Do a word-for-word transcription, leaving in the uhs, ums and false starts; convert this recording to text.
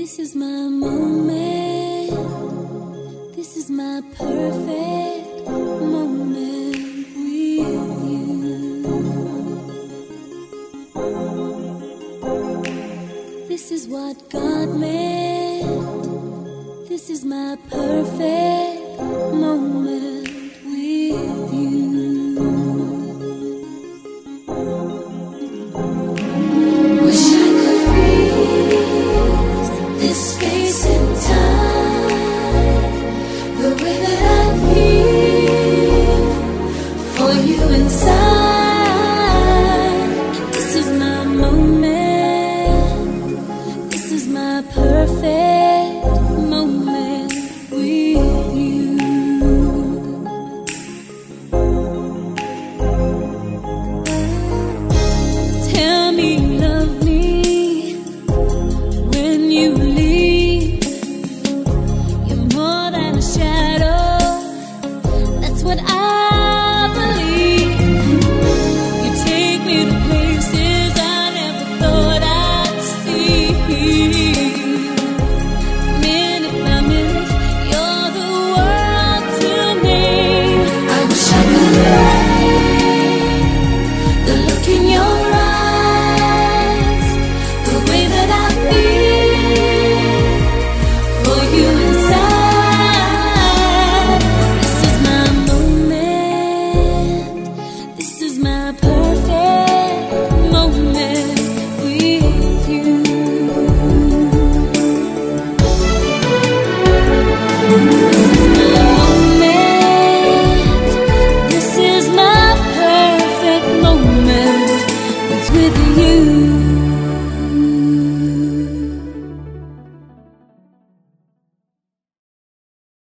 This is my moment. This is my perfect moment with you. This is what God meant. This is my perfect moment with you. Wish I could freeze this space and time, the way that I feel for you inside. This is my moment. This is my perfect moment with you. Tell me you love me when you leave. You're more than a shadow. That's what I believe. You take me to places I never thought I'd see. Minute by minute, you're the world to me. I wish I could read the look in your eyes, the way that I feel for you inside. This is my moment. This is my perfect moment with you.